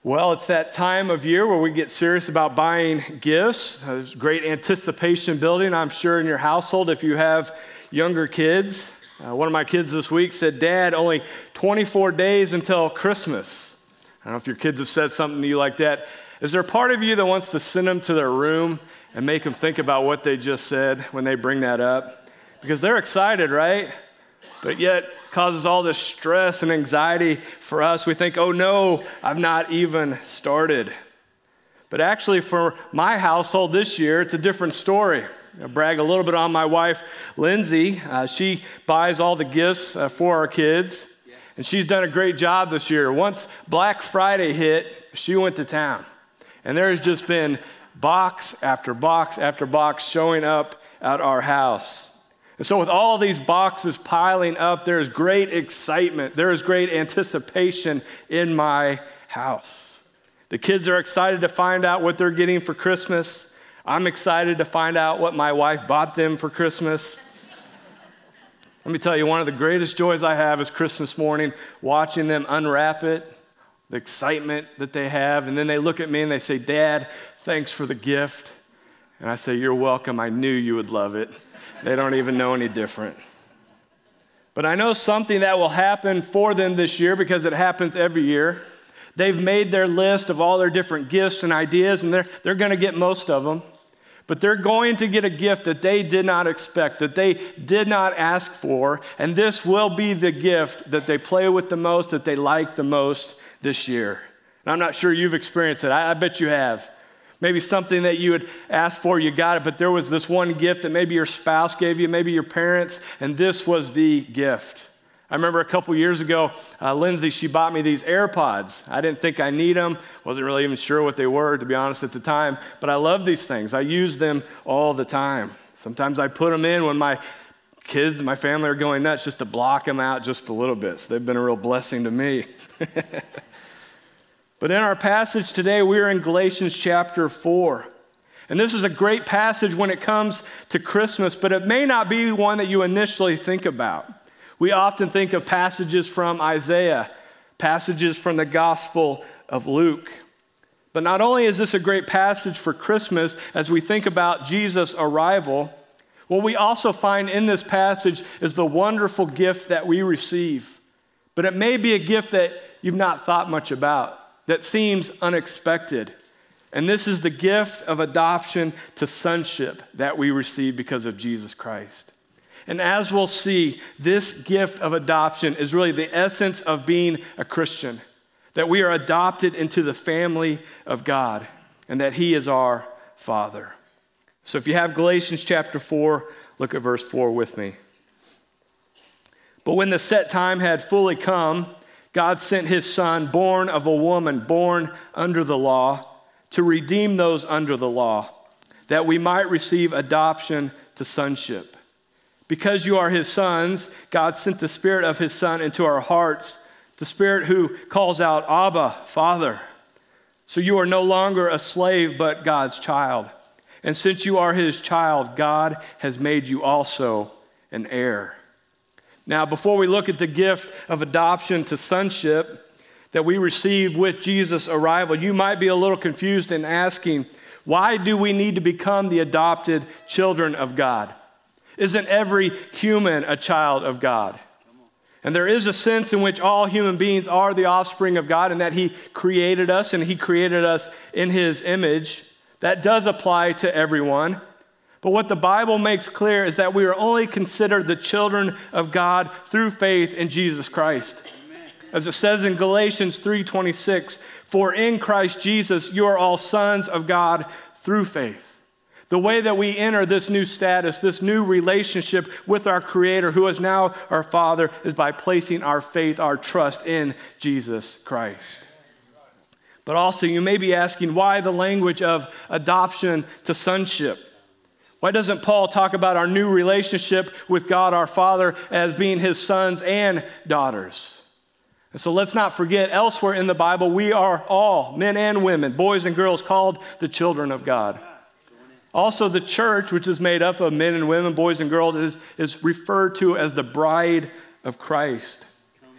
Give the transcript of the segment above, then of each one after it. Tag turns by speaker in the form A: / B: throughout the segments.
A: Well, it's that time of year where we get serious about buying gifts. There's great anticipation building, I'm sure, in your household if you have younger kids. One of my kids this week said, "Dad, only 24 days until Christmas." I don't know if your kids have said something to you like that. Is there a part of you that wants to send them to their room and make them think about what they just said when they bring that up? Because they're excited, right? But yet causes all this stress and anxiety for us. We think, oh no, I've not even started. But actually for my household this year, it's a different story. I'll brag a little bit on my wife, Lindsay. She buys all the gifts for our kids. And she's done a great job this year. Once Black Friday hit, she went to town. And there's just been box after box after box showing up at our house. And so with all these boxes piling up, there is great excitement. There is great anticipation in my house. The kids are excited to find out what they're getting for Christmas. I'm excited to find out what my wife bought them for Christmas. Let me tell you, one of the greatest joys I have is Christmas morning, watching them unwrap it, the excitement that they have. And then they look at me and they say, "Dad, thanks for the gift." And I say, "You're welcome. I knew you would love it." They don't even know any different. But I know something that will happen for them this year because it happens every year. They've made their list of all their different gifts and ideas, and they're going to get most of them. But they're going to get a gift that they did not expect, that they did not ask for, and this will be the gift that they play with the most, that they like the most this year. And I'm not sure you've experienced it. I bet you have. Maybe something that you had asked for, you got it, but there was this one gift that maybe your spouse gave you, maybe your parents, and this was the gift. I remember a couple years ago, Lindsay, she bought me these AirPods. I didn't think I need them. Wasn't really even sure what they were, to be honest, at the time. But I love these things. I use them all the time. Sometimes I put them in when my kids, my family are going nuts, just to block them out just a little bit. So they've been a real blessing to me. But in our passage today, we're in Galatians chapter 4. And this is a great passage when it comes to Christmas, but it may not be one that you initially think about. We often think of passages from Isaiah, passages from the Gospel of Luke. But not only is this a great passage for Christmas as we think about Jesus' arrival, what we also find in this passage is the wonderful gift that we receive. But it may be a gift that you've not thought much about, that seems unexpected. And this is the gift of adoption to sonship that we receive because of Jesus Christ. And as we'll see, this gift of adoption is really the essence of being a Christian, that we are adopted into the family of God and that He is our Father. So if you have Galatians chapter 4, look at verse 4 with me. "But when the set time had fully come, God sent His Son, born of a woman, born under the law, to redeem those under the law, that we might receive adoption to sonship. Because you are His sons, God sent the Spirit of His Son into our hearts, the Spirit who calls out, 'Abba, Father.' So you are no longer a slave, but God's child. And since you are His child, God has made you also an heir." Now, before we look at the gift of adoption to sonship that we receive with Jesus' arrival, you might be a little confused in asking, why do we need to become the adopted children of God? Isn't every human a child of God? And there is a sense in which all human beings are the offspring of God and that He created us and He created us in His image. That does apply to everyone. But what the Bible makes clear is that we are only considered the children of God through faith in Jesus Christ. Amen. As it says in Galatians 3:26, "For in Christ Jesus you are all sons of God through faith." The way that we enter this new status, this new relationship with our Creator, who is now our Father, is by placing our faith, our trust in Jesus Christ. But also you may be asking, why the language of adoption to sonship? Why doesn't Paul talk about our new relationship with God our Father as being His sons and daughters? And so let's not forget, elsewhere in the Bible, we are all, men and women, boys and girls, called the children of God. Also, the church, which is made up of men and women, boys and girls, is referred to as the bride of Christ.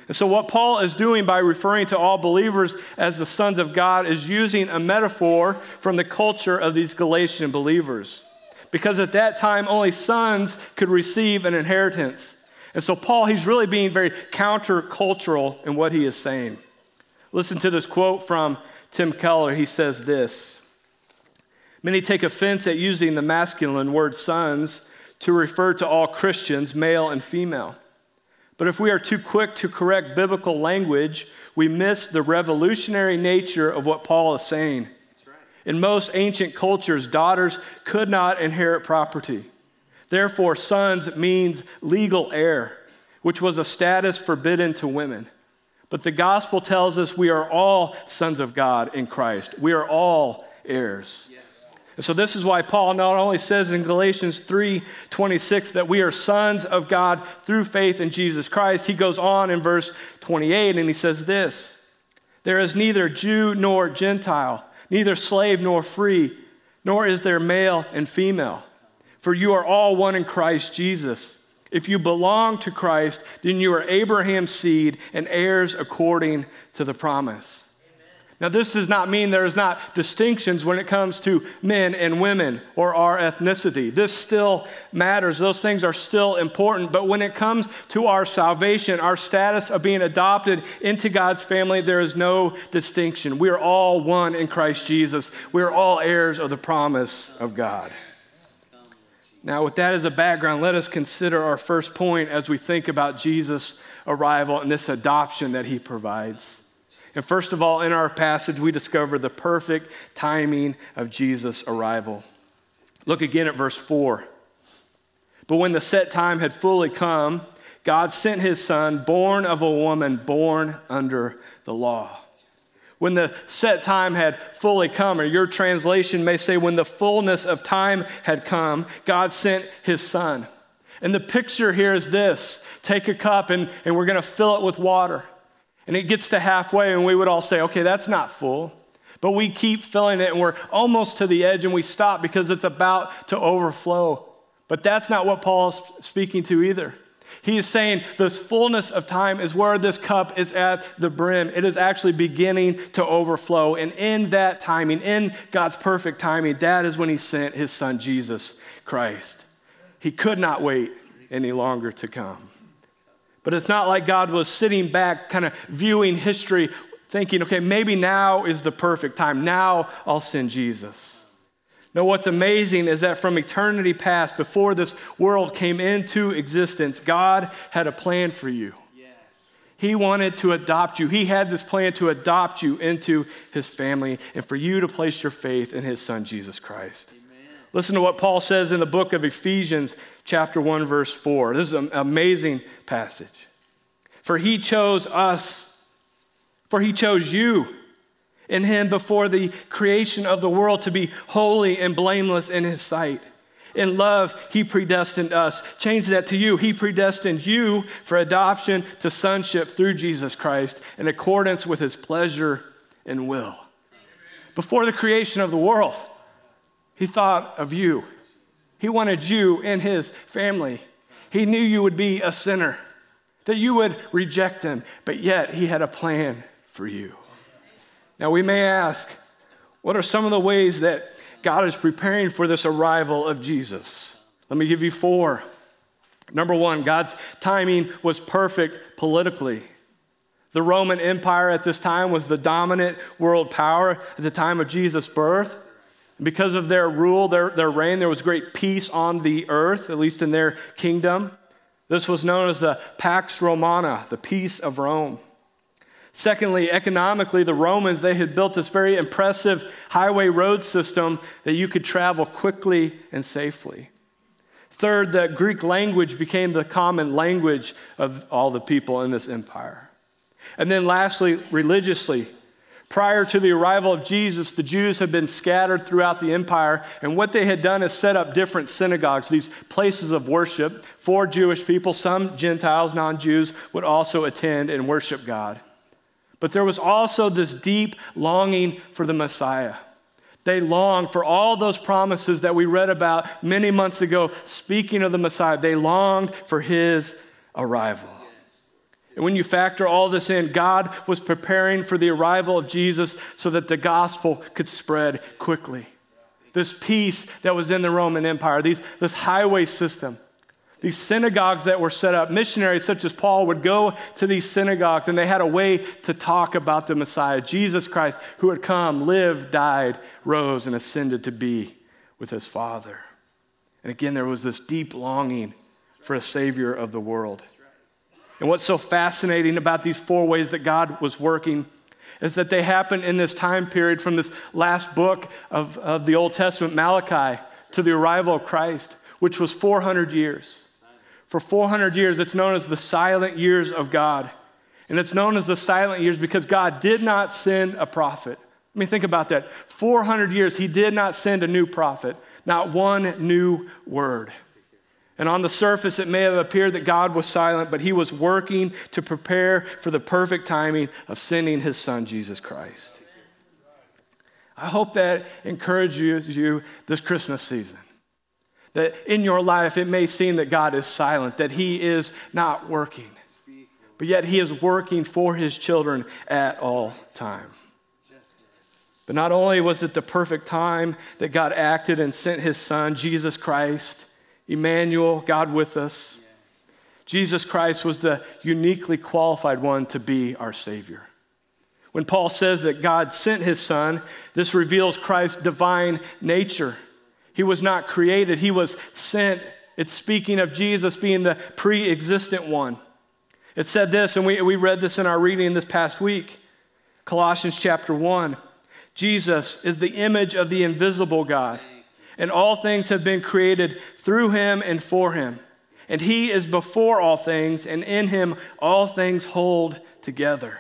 A: And so what Paul is doing by referring to all believers as the sons of God is using a metaphor from the culture of these Galatian believers. Because at that time, only sons could receive an inheritance. And so Paul, he's really being very countercultural in what he is saying. Listen to this quote from Tim Keller. He says this: "Many take offense at using the masculine word sons to refer to all Christians, male and female. But if we are too quick to correct biblical language, we miss the revolutionary nature of what Paul is saying. In most ancient cultures, daughters could not inherit property. Therefore, sons means legal heir, which was a status forbidden to women. But the gospel tells us we are all sons of God in Christ. We are all heirs." And so this is why Paul not only says in Galatians 3:26 that we are sons of God through faith in Jesus Christ, he goes on in verse 28 and he says this: "There is neither Jew nor Gentile, neither slave nor free, nor is there male and female. For you are all one in Christ Jesus. If you belong to Christ, then you are Abraham's seed and heirs according to the promise." Now, this does not mean there's not distinctions when it comes to men and women or our ethnicity. This still matters. Those things are still important. But when it comes to our salvation, our status of being adopted into God's family, there is no distinction. We are all one in Christ Jesus. We are all heirs of the promise of God. Now, with that as a background, let us consider our first point as we think about Jesus' arrival and this adoption that he provides. And first of all, in our passage, we discover the perfect timing of Jesus' arrival. Look again at verse 4. "But when the set time had fully come, God sent his son, born of a woman, born under the law." When the set time had fully come, or your translation may say when the fullness of time had come, God sent his son. And the picture here is this: take a cup and we're going to fill it with water. And it gets to halfway and we would all say, okay, that's not full. But we keep filling it and we're almost to the edge and we stop because it's about to overflow. But that's not what Paul is speaking to either. He is saying this fullness of time is where this cup is at the brim. It is actually beginning to overflow. And in that timing, in God's perfect timing, that is when he sent his son, Jesus Christ. He could not wait any longer to come. But it's not like God was sitting back, kind of viewing history, thinking, okay, maybe now is the perfect time. Now I'll send Jesus. No, what's amazing is that from eternity past, before this world came into existence, God had a plan for you. Yes. He wanted to adopt you. He had this plan to adopt you into his family and for you to place your faith in his son, Jesus Christ. Listen to what Paul says in the book of Ephesians, chapter 1, verse 4. This is an amazing passage. "For he chose us, for he chose you in him before the creation of the world to be holy and blameless in his sight. In love, he predestined us." Change that to you. He predestined you for adoption to sonship through Jesus Christ in accordance with his pleasure and will. Before the creation of the world, he thought of you. He wanted you in his family. He knew you would be a sinner, that you would reject him, but yet he had a plan for you. Now we may ask, what are some of the ways that God is preparing for this arrival of Jesus? Let me give you 4. Number 1, God's timing was perfect politically. The Roman Empire at this time was the dominant world power at the time of Jesus' birth. Because of their rule, their reign, there was great peace on the earth, at least in their kingdom. This was known as the Pax Romana, the peace of Rome. Secondly, economically, the Romans, they had built this very impressive highway road system that you could travel quickly and safely. Third, the Greek language became the common language of all the people in this empire. And then lastly, religiously, prior to the arrival of Jesus, the Jews had been scattered throughout the empire, and what they had done is set up different synagogues, these places of worship for Jewish people. Some Gentiles, non-Jews, would also attend and worship God. But there was also this deep longing for the Messiah. They longed for all those promises that we read about many months ago, speaking of the Messiah. They longed for his arrival. And when you factor all this in, God was preparing for the arrival of Jesus so that the gospel could spread quickly. This peace that was in the Roman Empire, this highway system, these synagogues that were set up, missionaries such as Paul would go to these synagogues and they had a way to talk about the Messiah, Jesus Christ, who had come, lived, died, rose, and ascended to be with his Father. And again, there was this deep longing for a Savior of the world. And what's so fascinating about these 4 ways that God was working is that they happened in this time period from this last book of the Old Testament, Malachi, to the arrival of Christ, which was 400 years. For 400 years, it's known as the silent years of God. And it's known as the silent years because God did not send a prophet. I mean, think about that. 400 years, he did not send a new prophet, not one new word. And on the surface, it may have appeared that God was silent, but he was working to prepare for the perfect timing of sending his son, Jesus Christ. I hope that encourages you this Christmas season. That in your life, it may seem that God is silent, that he is not working, but yet he is working for his children at all time. But not only was it the perfect time that God acted and sent his son, Jesus Christ, Emmanuel, God with us. Jesus Christ was the uniquely qualified one to be our Savior. When Paul says that God sent his son, this reveals Christ's divine nature. He was not created, he was sent. It's speaking of Jesus being the pre-existent one. It said this, and we read this in our reading this past week, Colossians chapter 1. Jesus is the image of the invisible God. And all things have been created through him and for him. And he is before all things, and in him all things hold together.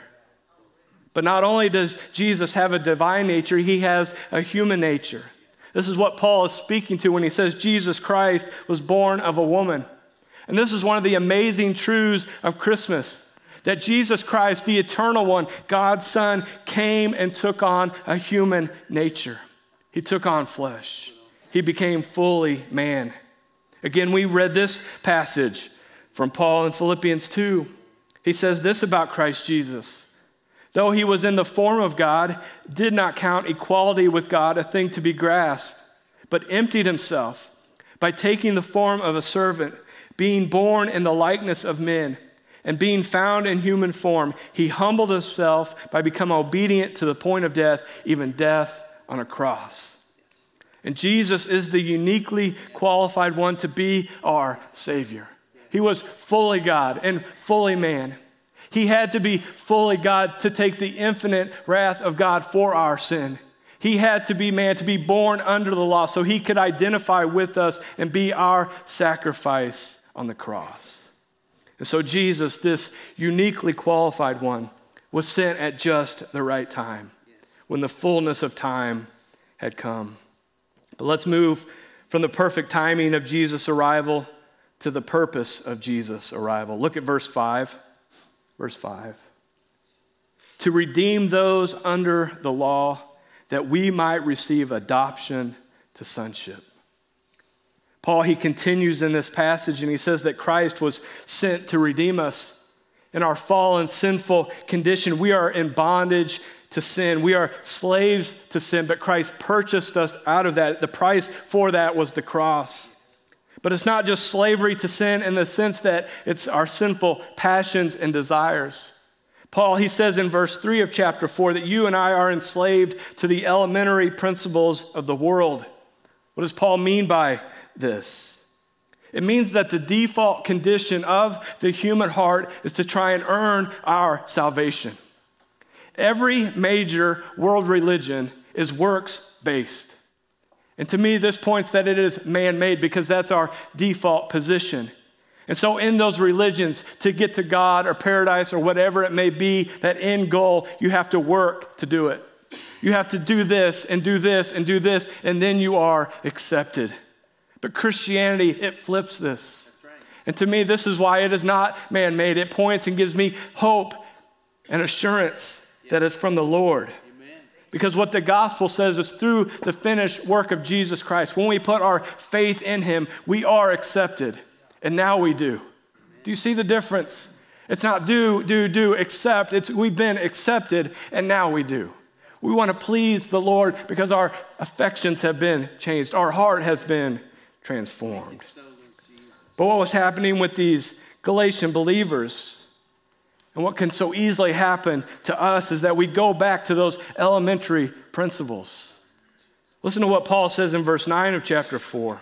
A: But not only does Jesus have a divine nature, he has a human nature. This is what Paul is speaking to when he says Jesus Christ was born of a woman. And this is one of the amazing truths of Christmas, that Jesus Christ, the eternal one, God's Son, came and took on a human nature. He took on flesh. He became fully man. Again, we read this passage from Paul in Philippians 2. He says this about Christ Jesus. Though he was in the form of God, did not count equality with God a thing to be grasped, but emptied himself by taking the form of a servant, being born in the likeness of men, and being found in human form, he humbled himself by becoming obedient to the point of death, even death on a cross. And Jesus is the uniquely qualified one to be our Savior. He was fully God and fully man. He had to be fully God to take the infinite wrath of God for our sin. He had to be man, to be born under the law so he could identify with us and be our sacrifice on the cross. And so Jesus, this uniquely qualified one, was sent at just the right time, when the fullness of time had come. But let's move from the perfect timing of Jesus' arrival to the purpose of Jesus' arrival. Look at verse 5. Verse 5. To redeem those under the law, that we might receive adoption to sonship. Paul, he continues in this passage and he says that Christ was sent to redeem us. In our fallen, sinful condition, we are in bondage to sin. We are slaves to sin, but Christ purchased us out of that. The price for that was the cross. But it's not just slavery to sin in the sense that it's our sinful passions and desires. Paul, he says in verse 3 of chapter 4 that you and I are enslaved to the elementary principles of the world. What does Paul mean by this? It means that the default condition of the human heart is to try and earn our salvation. Every major world religion is works-based. And to me, this points that it is man-made because that's our default position. And so in those religions, to get to God or paradise or whatever it may be, that end goal, you have to work to do it. You have to do this and do this and do this, and then you are accepted. But Christianity, it flips this. That's right. And to me, this is why it is not man-made. It points and gives me hope and assurance that it's from the Lord. Amen. Because what the gospel says is through the finished work of Jesus Christ, when we put our faith in him, we are accepted. And now we do. Amen. Do you see the difference? It's not do, accept. It's we've been accepted and now we do. We want to please the Lord because our affections have been changed. Our heart has been transformed. But what was happening with these Galatian believers and what can so easily happen to us is that we go back to those elementary principles. Listen to what Paul says in verse 9 of chapter 4.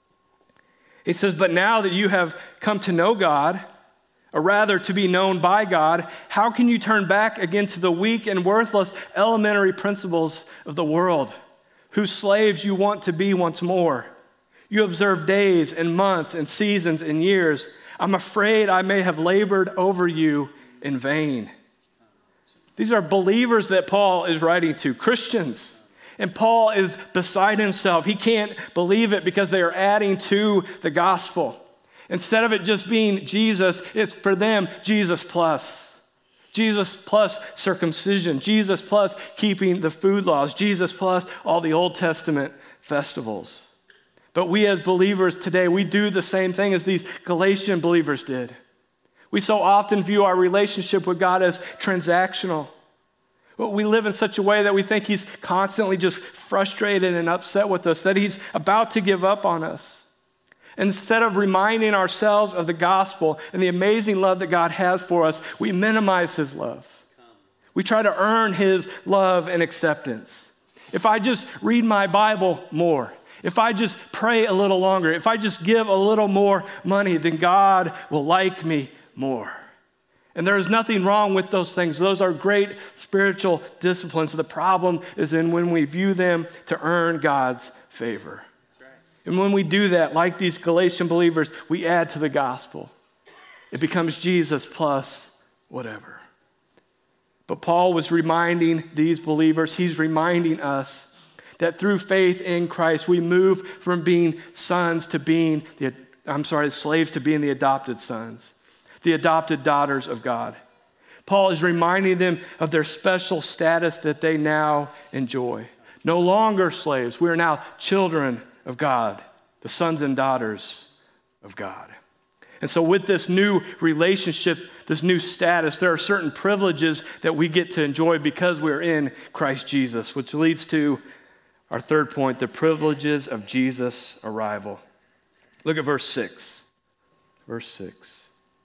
A: He says, but now that you have come to know God, or rather to be known by God, how can you turn back again to the weak and worthless elementary principles of the world, whose slaves you want to be once more? You observe days and months and seasons and years. I'm afraid I may have labored over you in vain. These are believers that Paul is writing to, Christians. And Paul is beside himself. He can't believe it because they are adding to the gospel. Instead of it just being Jesus, it's for them Jesus plus. Jesus plus circumcision. Jesus plus keeping the food laws. Jesus plus all the Old Testament festivals. But we as believers today, we do the same thing as these Galatian believers did. We so often view our relationship with God as transactional. We live in such a way that we think he's constantly just frustrated and upset with us, that he's about to give up on us. Instead of reminding ourselves of the gospel and the amazing love that God has for us, we minimize his love. We try to earn his love and acceptance. If I just read my Bible more, if I just pray a little longer, if I just give a little more money, then God will like me more. And there is nothing wrong with those things. Those are great spiritual disciplines. The problem is in when we view them to earn God's favor. And when we do that, like these Galatian believers, we add to the gospel. It becomes Jesus plus whatever. But Paul was reminding these believers, he's reminding us that through faith in Christ, we move from being slaves to being the adopted sons, the adopted daughters of God. Paul is reminding them of their special status that they now enjoy. No longer slaves, we are now children of God, the sons and daughters of God. And so with this new relationship, this new status, there are certain privileges that we get to enjoy because we're in Christ Jesus, which leads to our third point, the privileges of Jesus' arrival. Look at verse 6. Verse 6.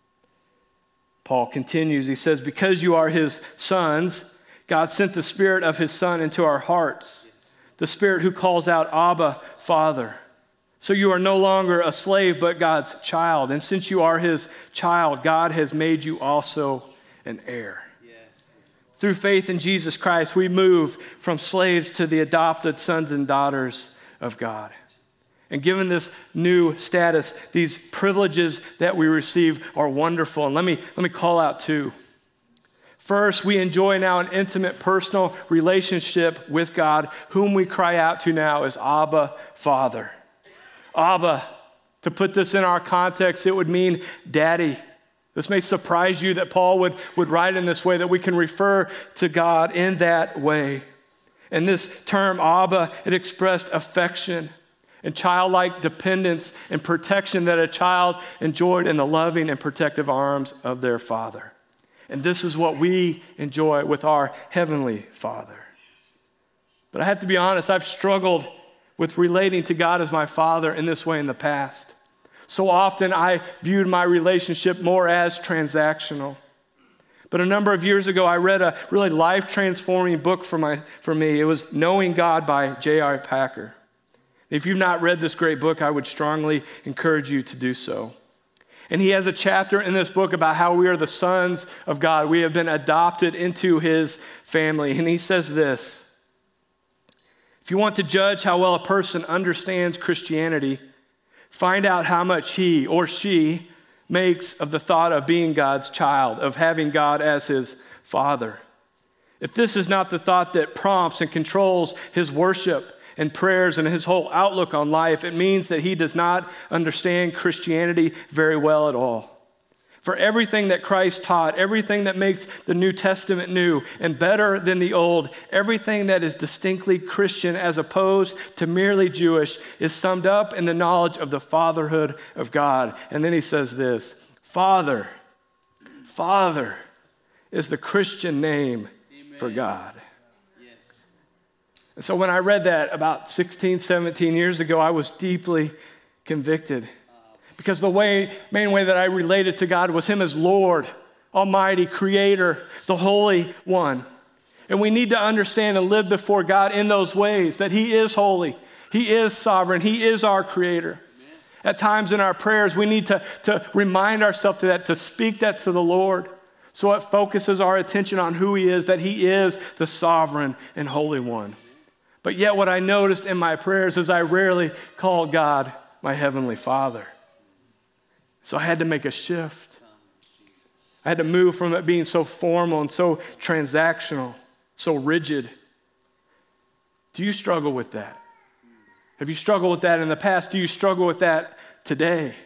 A: Paul continues, he says, because you are his sons, God sent the Spirit of his Son into our hearts, the Spirit who calls out, Abba, Father. So you are no longer a slave, but God's child. And since you are his child, God has made you also an heir. Yes. Through faith in Jesus Christ, we move from slaves to the adopted sons and daughters of God. And given this new status, these privileges that we receive are wonderful. And let me call out two. First, we enjoy now an intimate, personal relationship with God, whom we cry out to now as Abba, Father. Abba, to put this in our context, it would mean daddy. This may surprise you that Paul would write in this way, that we can refer to God in that way. And this term, Abba, it expressed affection and childlike dependence and protection that a child enjoyed in the loving and protective arms of their father. And this is what we enjoy with our Heavenly Father. But I have to be honest, I've struggled with relating to God as my Father in this way in the past. So often I viewed my relationship more as transactional. But a number of years ago, I read a really life-transforming book for me. It was Knowing God by J.I. Packer. If you've not read this great book, I would strongly encourage you to do so. And he has a chapter in this book about how we are the sons of God. We have been adopted into his family. And he says this: if you want to judge how well a person understands Christianity, find out how much he or she makes of the thought of being God's child, of having God as his father. If this is not the thought that prompts and controls his worship and prayers and his whole outlook on life, it means that he does not understand Christianity very well at all. For everything that Christ taught, everything that makes the New Testament new and better than the Old, everything that is distinctly Christian as opposed to merely Jewish, is summed up in the knowledge of the fatherhood of God. And then he says this: Father, Father is the Christian name for God. And so when I read that about 16, 17 years ago, I was deeply convicted because the main way that I related to God was him as Lord, Almighty, Creator, the Holy One. And we need to understand and live before God in those ways, that he is holy, he is sovereign, he is our Creator. Amen. At times in our prayers, we need to remind ourselves to that, to speak that to the Lord, so it focuses our attention on who he is, that he is the sovereign and holy one. But yet what I noticed in my prayers is I rarely called God my Heavenly Father. So I had to make a shift. I had to move from it being so formal and so transactional, so rigid. Do you struggle with that? Have you struggled with that in the past? Do you struggle with that today?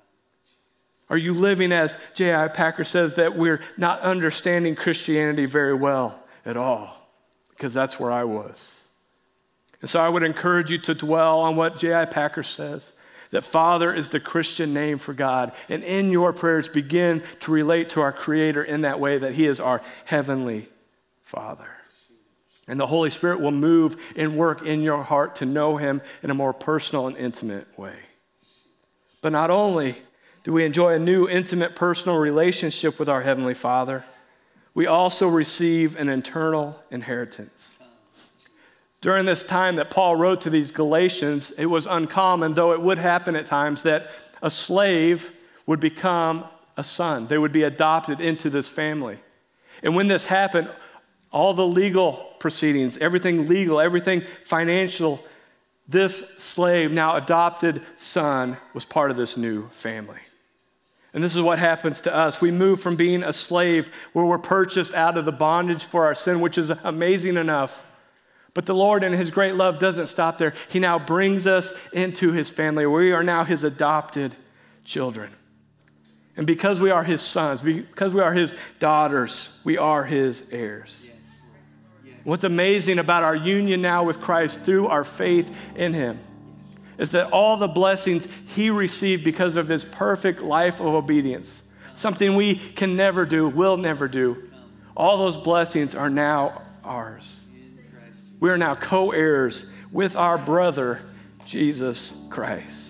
A: Are you living, as J.I. Packer says, that we're not understanding Christianity very well at all? Because that's where I was. And so I would encourage you to dwell on what J.I. Packer says, that Father is the Christian name for God. And in your prayers, begin to relate to our Creator in that way, that he is our Heavenly Father. And the Holy Spirit will move and work in your heart to know him in a more personal and intimate way. But not only do we enjoy a new, intimate, personal relationship with our Heavenly Father, we also receive an eternal inheritance. During this time that Paul wrote to these Galatians, it was uncommon, though it would happen at times, that a slave would become a son. They would be adopted into this family. And when this happened, all the legal proceedings, everything legal, everything financial, this slave, now adopted son, was part of this new family. And this is what happens to us. We move from being a slave where we're purchased out of the bondage for our sin, which is amazing enough. But the Lord in his great love doesn't stop there. He now brings us into his family. We are now his adopted children. And because we are his sons, because we are his daughters, we are his heirs. Yes. Yes. What's amazing about our union now with Christ through our faith in him is that all the blessings he received because of his perfect life of obedience, something we can never do, will never do, all those blessings are now ours. We are now co-heirs with our brother, Jesus Christ.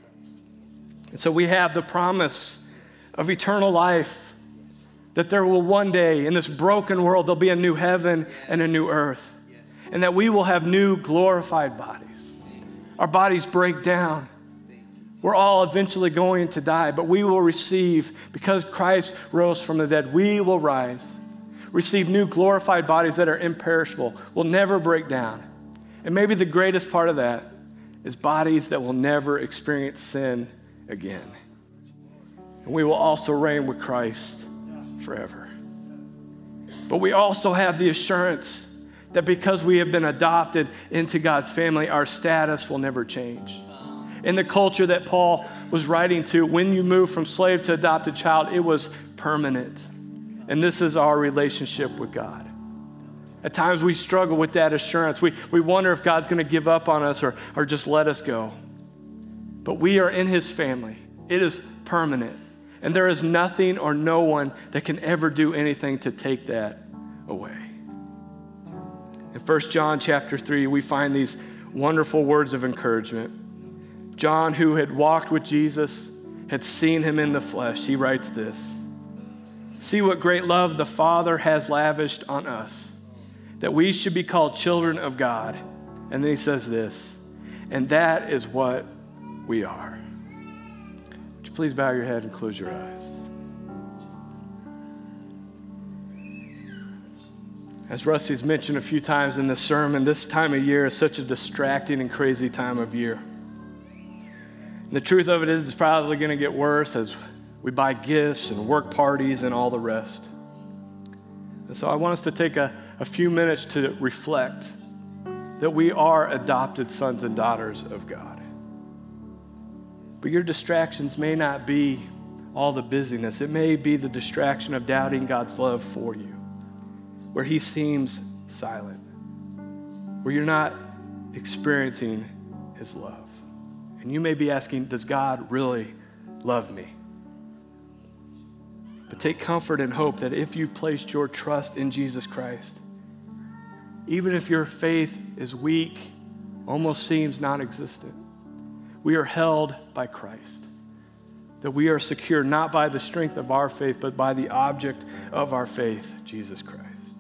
A: And so we have the promise of eternal life, that there will one day in this broken world, there'll be a new heaven and a new earth, and that we will have new glorified bodies. Our bodies break down. We're all eventually going to die, but we will receive, because Christ rose from the dead, we will rise, receive new glorified bodies that are imperishable, will never break down. And maybe the greatest part of that is bodies that will never experience sin again. And we will also reign with Christ forever. But we also have the assurance that because we have been adopted into God's family, our status will never change. In the culture that Paul was writing to, when you move from slave to adopted child, it was permanent. And this is our relationship with God. At times we struggle with that assurance. We wonder if God's going to give up on us or just let us go. But we are in his family. It is permanent. And there is nothing or no one that can ever do anything to take that away. In 1 John chapter 3, we find these wonderful words of encouragement. John, who had walked with Jesus, had seen him in the flesh, he writes this: "See what great love the Father has lavished on us, that we should be called children of God." And then he says this, "And that is what we are." Would you please bow your head and close your eyes? As Rusty's mentioned a few times in this sermon, this time of year is such a distracting and crazy time of year. And the truth of it is, it's probably going to get worse as we buy gifts and work parties and all the rest. And so I want us to take a few minutes to reflect that we are adopted sons and daughters of God. But your distractions may not be all the busyness. It may be the distraction of doubting God's love for you, where he seems silent, where you're not experiencing his love. And you may be asking, does God really love me? But take comfort and hope that if you placed your trust in Jesus Christ, even if your faith is weak, almost seems non-existent, we are held by Christ. That we are secure not by the strength of our faith, but by the object of our faith, Jesus Christ.